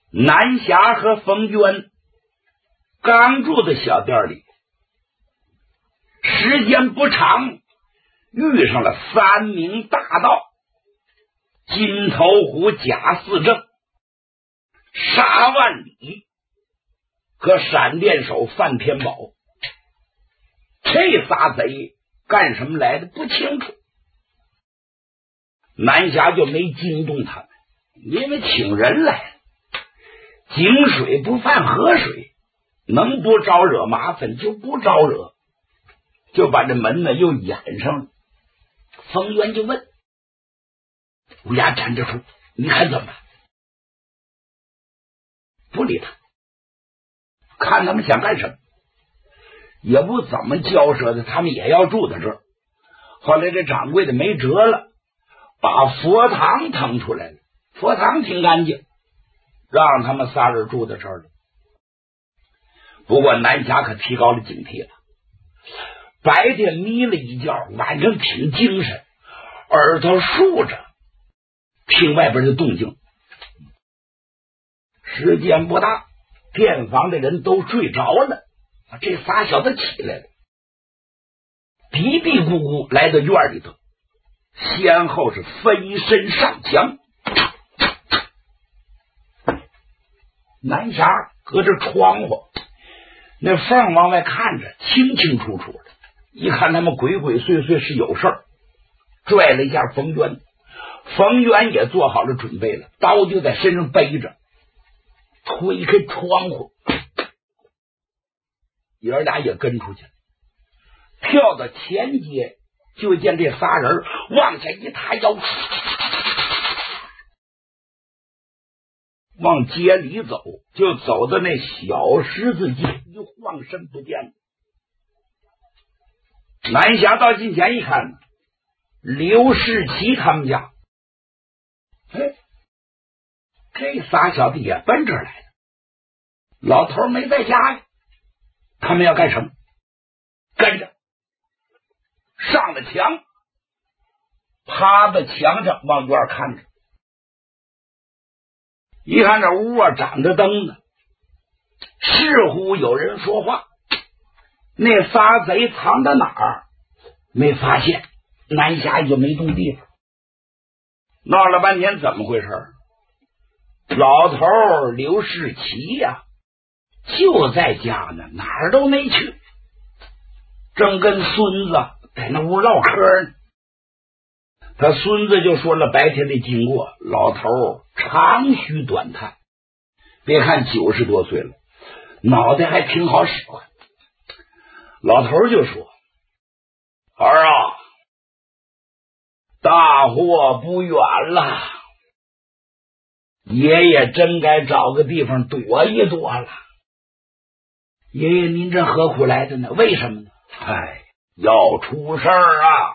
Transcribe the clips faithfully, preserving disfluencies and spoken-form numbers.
南霞和冯娟刚住的小店里，时间不长，遇上了三名大盗：金头虎贾四正、沙万里和闪电手范天宝。这仨贼干什么来的不清楚，南霞就没惊动他们，因为请人来了，井水不犯河水，能不招惹麻烦就不招惹，就把这门呢又掩上了。冯渊就问：乌鸦站着说，你看怎么办？不理他，看他们想干什么，也不怎么交涉的，他们也要住在这儿。后来这掌柜的没辙了，把佛堂腾出来了，佛堂挺干净，让他们仨人住在这儿了。不过南霞可提高了警惕了，白天眯了一觉，晚上挺精神，耳朵竖着听外边的动静。时间不大，店房的人都睡着了，这仨小子起来了，嘀嘀咕咕来到院里头，先后是飞身上墙。南霞隔着窗户那缝往外看着，清清楚楚的，一看他们鬼鬼祟祟是有事儿，拽了一下冯渊，冯渊也做好了准备了，刀就在身上背着，推开窗户，爷俩也跟出去了，跳到前街，就见这仨人往下一抬腰，往街里走，就走到那小十字街，一晃身不见了。南霞到近前一看，刘世奇他们家，哎，这仨小弟也奔这儿来了，老头没在家呀，他们要干什么？跟着上了墙，趴在墙上往院看着，一看这屋啊长着灯呢，似乎有人说话。那仨贼藏到哪儿没发现，南霞也没动地方。闹了半天怎么回事？老头刘世奇呀、啊、就在家呢，哪儿都没去，正跟孙子在那屋唠嗑呢。他孙子就说了白天的经过，老头长吁短叹，别看九十多岁了，脑袋还挺好使唤。老头就说：儿啊，大祸不远了，爷爷真该找个地方躲一躲了。爷爷您这何苦来的呢？为什么呢？哎，要出事儿啊，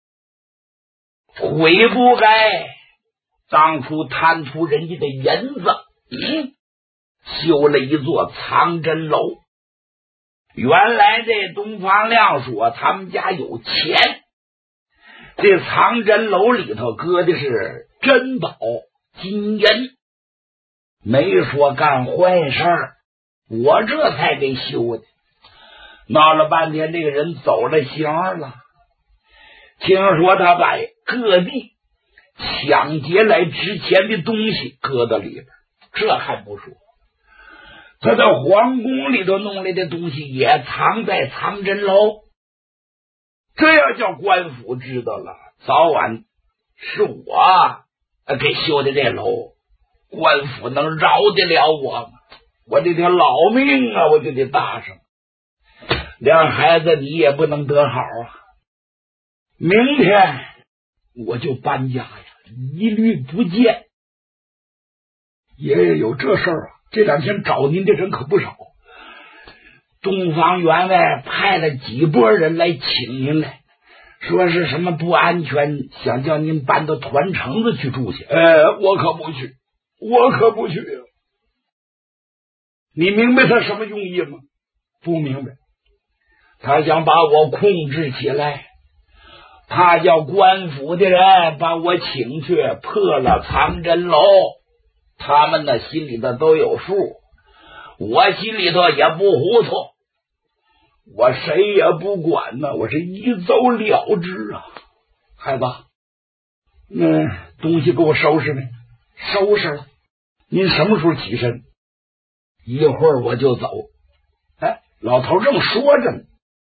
悔不该当初贪图人家的银子，嗯，修了一座藏真楼。原来这东方亮说他们家有钱，这藏真楼里头搁的是珍宝金银，没说干坏事儿，我这才给修的。闹了半天这个人走了形了，听说他把各地抢劫来值钱的东西搁到里边，这还不说，他在皇宫里头弄来的东西也藏在藏真楼。这要叫官府知道了，早晚是我给修的这楼，官府能饶得了我吗？我这条老命啊，我就得搭上，连孩子你也不能得好啊。明天我就搬家呀，一律不见。爷爷有这事儿啊，这两天找您的人可不少，东方员外派了几拨人来请您来，说是什么不安全，想叫您搬到团城子去住去。呃，我可不去，我可不去啊！你明白他什么用意吗？不明白。他想把我控制起来，他叫官府的人把我请去破了藏真楼， 他们呢心里头都有数，我心里头也不糊涂，我谁也不管呢，我是一走了之啊。孩子，那东西给我收拾没？收拾了。您什么时候起身？一会儿我就走。哎，老头正说着呢，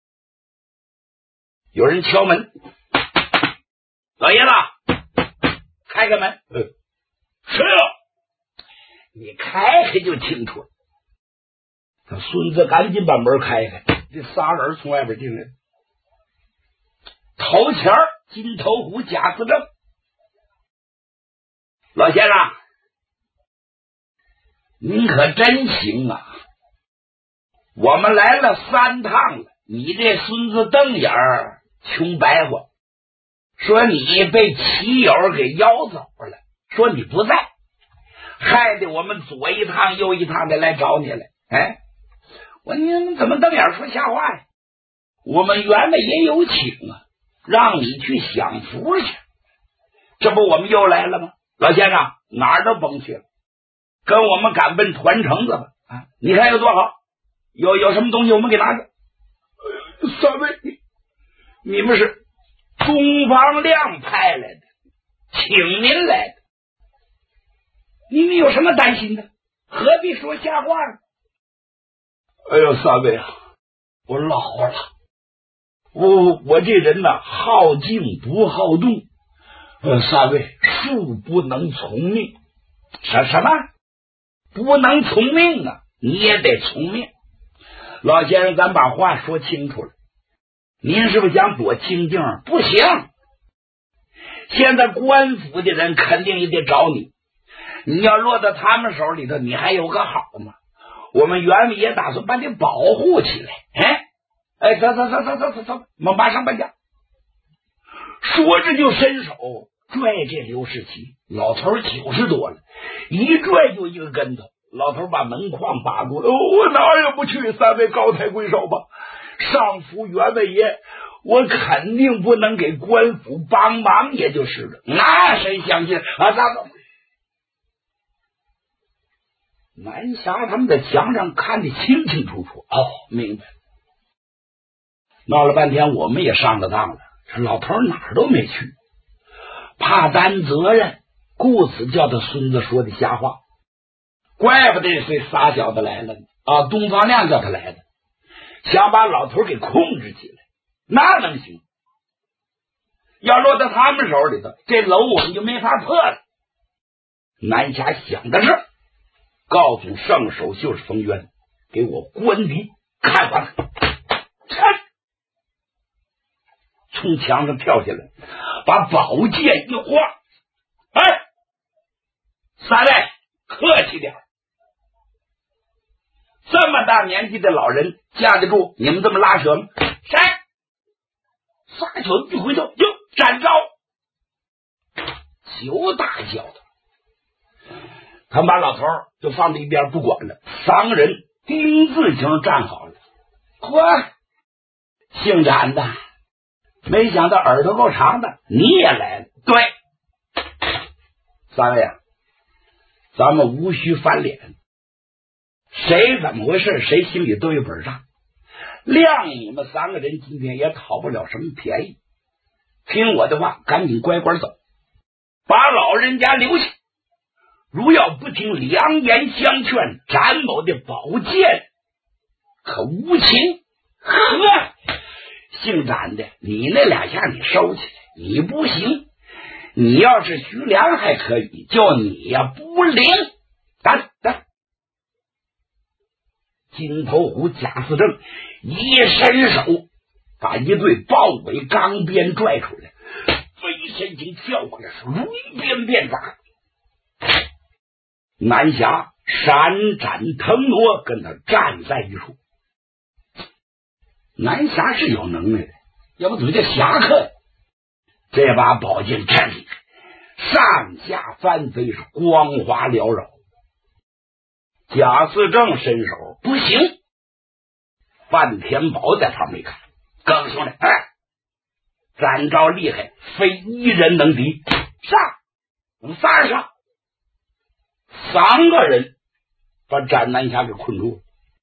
有人敲门。老爷子，开开门。呃，谁呀？你开开就清楚了。他孙子赶紧把门开开，这仨人从外边进来。头前金头虎贾思正。老先生，您可真行啊！我们来了三趟了，你这孙子瞪眼儿穷白话，说你被骑友给邀走了，说你不在，害得我们左一趟右一趟的来找你来。哎，我你们怎么瞪眼说瞎话呀？我们原来也有请啊，让你去享福去，这不我们又来了吗？老先生哪儿都甭去了，跟我们赶奔团城子吧。啊，你看有多好，有有什么东西我们给拿着。呃、三位，你们是东方亮派来的，请您来的，你们有什么担心的？何必说瞎话呢？哎呦，三位啊，我老了，我我这人呢，好静不好动。呃，三位恕不能从命。什什么？不能从命啊？你也得从命。老先生，咱把话说清楚了。您是不是想躲清静？不行，现在官府的人肯定也得找你，你要落到他们手里头，你还有个好吗？我们原委也打算把你保护起来。哎哎，走走走走走走走，我们马上搬家。说着就伸手拽这刘世奇，老头九十多了，一拽就一个跟头，老头把门框扒住了。我哪儿也不去，三位高抬贵手吧。上府原委爷，我肯定不能给官府帮忙，也就是了。那谁相信啊？那个南霞他们在墙上看得清清楚楚。哦，明白了。闹了半天，我们也上了当了。这老头哪儿都没去，怕担责任，故此叫他孙子说的瞎话。怪不得这仨小子来了呢啊！东方亮叫他来的，想把老头给控制起来，那能行？要落到他们手里头，这楼我们就没法破了。南霞想的是告诉圣手就是冯渊，给我关敌看完了，从墙上跳下来，把宝剑一晃。哎，三位客气点，这么大年纪的老人架得住你们这么拉扯吗？谁？仨小子一回头，哟，展昭，九大叫的，他们把老头就放在一边不管了。三个人丁字形站好了。嚯，姓展的，没想到耳朵够长的，你也来了。对，三位啊，咱们无需翻脸，谁怎么回事谁心里都有本账。谅你们三个人今天也讨不了什么便宜，听我的话，赶紧乖乖走，把老人家留下。如要不听良言相劝，展某的宝剑可无情。呵，姓展的，你那两下你收起来，你不行。你要是徐良还可以，叫你呀不灵。打打！金头虎贾思正一伸手，把一对豹尾钢鞭拽出来，飞身形跳过来，如一鞭便砸。南霞闪展腾挪，跟他站在一处。南霞是有能耐的，要不怎么叫侠客呀？这把宝剑真厉害，上下翻飞，是光华缭绕。贾思正伸手，不行。范天宝在旁边看，告诉兄弟，哎，展昭厉害，非一人能敌，上，我们仨人上。 三个人把战南侠给困住了。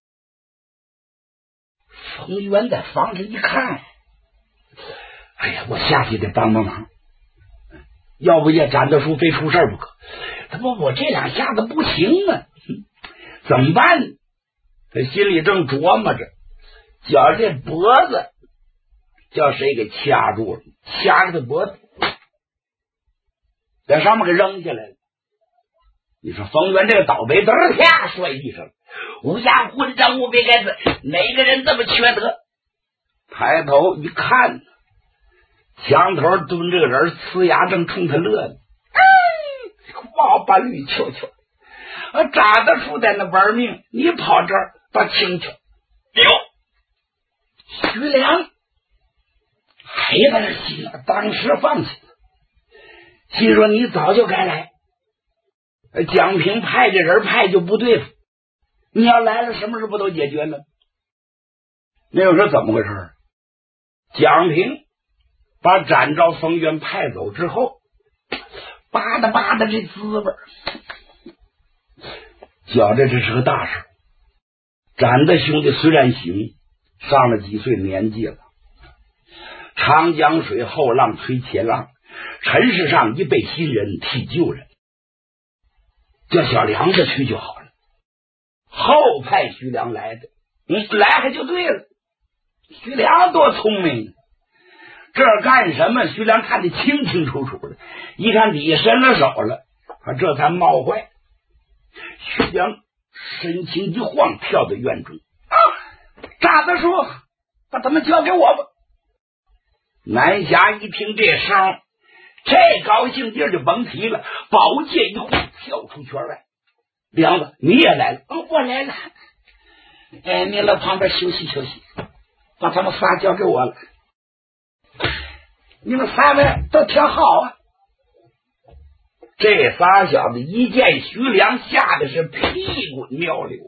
冯渊在房子一看，哎呀，我下去得帮帮忙，要不也展德叔非出事不可。他说我这两下子不行啊，怎么办呢？他心里正琢磨着，叫这脖子叫谁给掐住了，掐着他脖子在上面给扔下来了。你说冯渊这个倒霉嘚儿啪摔地上了，乌鸦混账无比该死，哪个人这么缺德？抬头一看，墙头蹲这个人，呲牙正冲他乐呢。哎，王八绿球球，我扎得出在那玩命，你跑这儿把请求。哟，徐良还在那心了，当时放弃了，心说你早就该来。蒋平派这人派就不对付，你要来了，什么事不都解决了？那又是怎么回事？蒋平把展昭、冯渊派走之后，巴嗒巴嗒这滋味，觉得这是个大事。展的兄弟虽然行，上了几岁年纪了，长江水后浪推前浪，尘世上一辈新人替旧人，叫小梁子去就好了。后派徐良来的，你来还就对了。徐良多聪明，这儿干什么？徐良看得清清楚楚的，一看底下伸了手了，他这才冒坏。徐良身形一晃，跳到院中啊！炸子说：“把他们交给我吧。”南侠一听这声，这高兴劲儿就甭提了，宝剑一挥，跳出圈外。梁子，你也来了？哦，我来了。哎，你来旁边休息休息，把他们仨交给我了。你们三位都挺好啊。这仨小子一见徐良，吓得是屁滚尿流，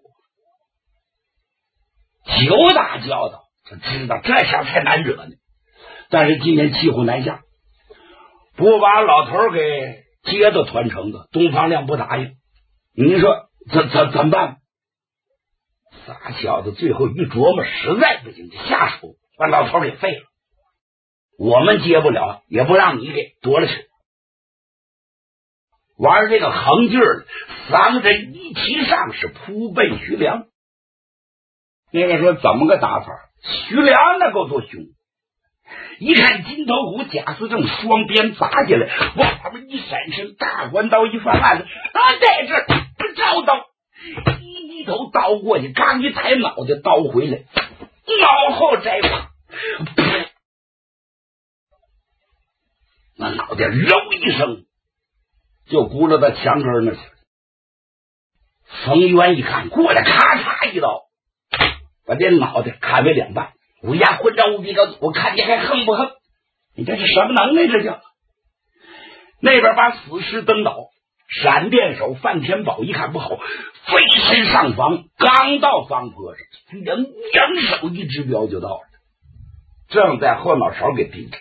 九打交道，就知道这下才难惹呢。但是今天骑虎难下，不把老头给接到团城的，东方亮不答应。你说怎怎怎么办？仨小子最后一琢磨，实在不行，下手把老头给废了。我们接不了，也不让你给夺了去。玩这个横劲儿，三个人一齐上，是扑奔徐良。那个说怎么个打法？徐良那够多凶！一看金头虎贾思正双鞭砸下来，往他们一闪身，大环刀一翻案子啊，在这儿招刀，一低头刀过去，刚一抬脑袋，刀回来，脑后摘发，那脑袋揉一声就轱辘到墙根那去了。冯渊一看过来，咔嚓一刀，把这脑袋砍为两半。乌鸦混账无比高，我看你还横不横？你这是什么能耐？这叫那边把死尸蹬倒，闪电手范天宝一看不好，飞身上房，刚到房坡上，徐良扬手一指标就到了，正在后脑勺给钉着。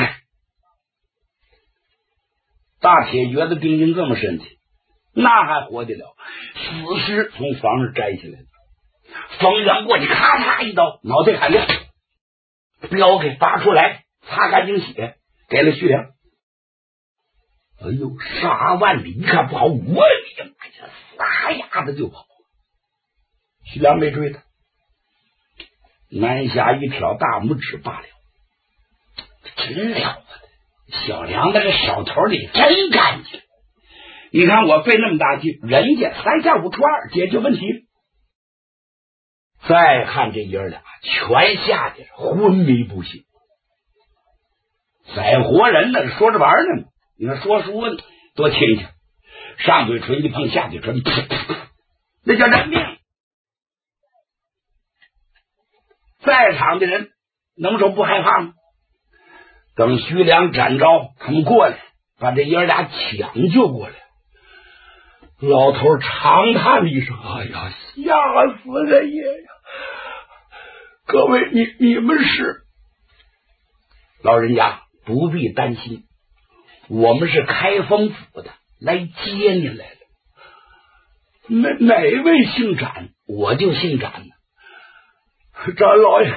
大铁橛子钉进这么深去，那还活得了？死尸从房上摘下来了，冯渊过去咔嚓一刀，脑袋砍掉，镖给拔出来，擦干净血，给了徐良。哎呦，杀万里一看不好，我的妈呀，撒丫子就跑。徐良没追他，南侠一挑大拇指罢了。真了不得，小梁的这手头里真干净。你看我费那么大劲，人家三下五除二解决问题。再看这爷俩全下去了，昏迷不醒。宰活人呢，说着玩呢。你看说书呢多轻巧，上嘴唇一碰下嘴唇，噗噗噗，那叫人命。在场的人能说不害怕吗？等徐良、展昭他们过来，把这爷俩抢救过来，老头长叹了一声：“哎呀，吓死人爷呀！各位，你你们是？老人家不必担心，我们是开封府的，来接你来了。 哪哪位姓展？ 我就姓展呢。 展老爷，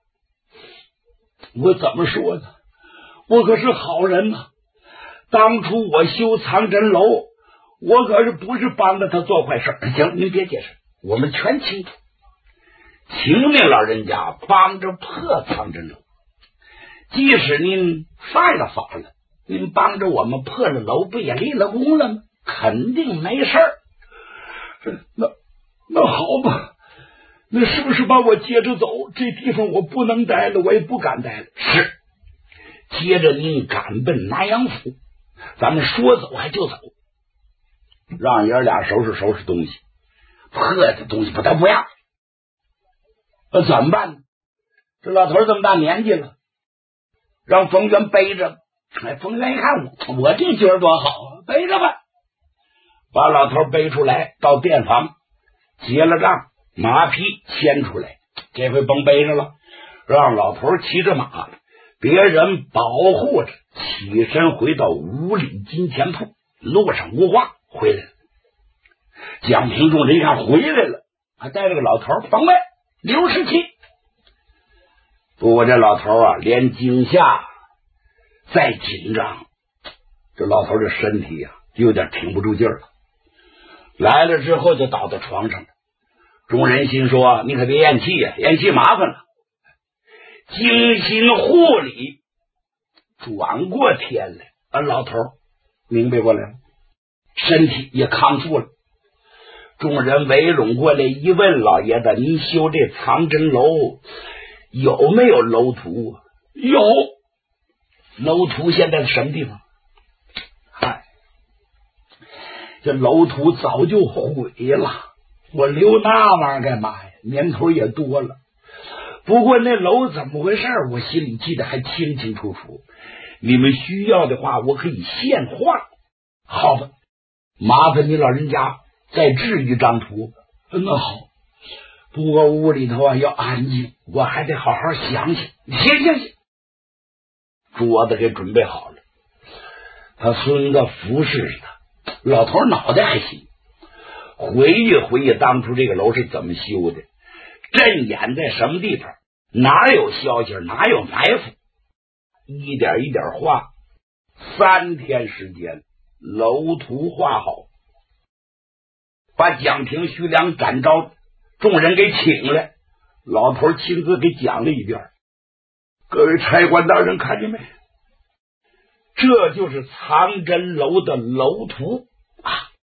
我怎么说呢？我可是好人呐！当初我修藏真楼，我可是不是帮着他做坏事。 行，您别解释，我们全清楚。请您老人家帮着破藏真楼，即使您犯了法了，您帮着我们破了楼，不也立了功了吗？肯定没事儿。 那那好吧，那是不是把我接着走？这地方我不能待了，我也不敢待了。 是，接着您赶奔南阳府，咱们说走还就走，让爷俩收拾收拾东西，破的东西不但不要。那怎么办呢？这老头这么大年纪了，让冯源背着。哎，冯源一看我，我这觉儿多好啊，背着吧。把老头背出来，到店房结了账，马匹牵出来，这回甭背着了，让老头骑着马，别人保护着，起身回到五里金钱铺。路上无话，回来了。蒋平众人一看回来了，还带着个老头，甭问刘世奇。不过这老头啊，连惊吓再紧张，这老头这身体呀、啊，有点挺不住劲儿了。来了之后就倒在床上了。众人心说：你可别咽气呀、啊，咽气麻烦了。精心护理，转过天来，而老头明白过来了，身体也康复了。众人围拢过来一问，老爷子，您修这藏真楼有没有楼图？ 有。 楼图现在是什么地方？嗨，这楼图早就毁了，我留那玩意儿干嘛呀？年头也多了。不过那楼怎么回事，我心里记得还清清楚楚。你们需要的话，我可以现画。好吧，麻烦你老人家再制一张图。 那好， 不过屋里头啊要安静，我还得好好想想。行行行，桌子给准备好了，他孙子服侍着他，老头脑袋还行，回忆回忆当初这个楼是怎么修的，阵眼在什么地方，哪有消息，哪有埋伏，一点一点画。三天时间，楼图画好，把蒋平、徐良、展昭众人给请来，老头亲自给讲了一遍。各位差官大人看见没？这就是藏真楼的楼图啊！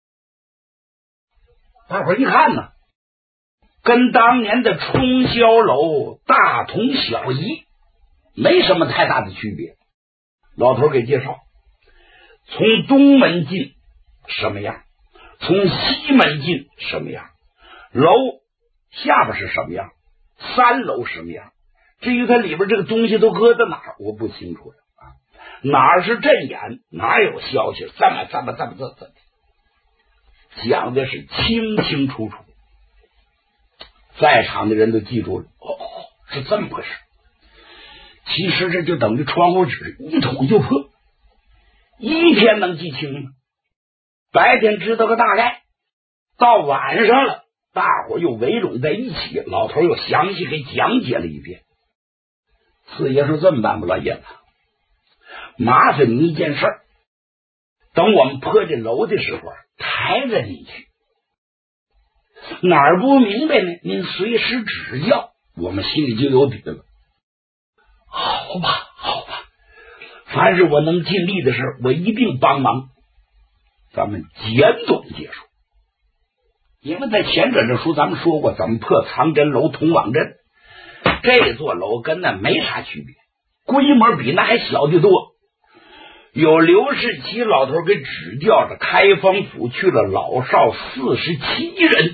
大伙儿一看呢，跟当年的冲霄楼大同小异，没什么太大的区别。老头给介绍，从东门进什么样，从西门进什么样，楼下边是什么样，三楼什么样，至于它里边这个东西都搁在哪儿，我不清楚了啊。哪儿是阵眼，哪有消息，这么这么这么这么讲的是清清楚楚，在场的人都记住了。哦，是这么回事。其实这就等于窗户纸一捅就破，一天能记清吗？白天知道个大概，到晚上了，大伙又围拢在一起，老头又详细给讲解了一遍。四爷说这么办吧，老爷子，麻烦你一件事儿，等我们破这楼的时候抬着你去，哪儿不明白呢，您随时指教，我们心里就有底了。好吧好吧，凡是我能尽力的事我一定帮忙。咱们简短结束。因为在前者这书咱们说过怎么破藏真楼通往镇，这座楼跟那没啥区别，规模比那还小得多。有刘世奇老头给指教着，开封府去了老少四十七人，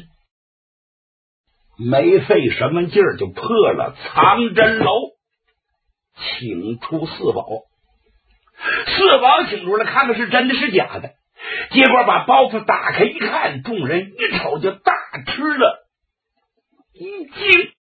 没费什么劲儿就破了藏真楼，请出四宝。四宝请出来看看是真的是假的，结果把包袱打开一看，众人一瞅就大吃了一惊。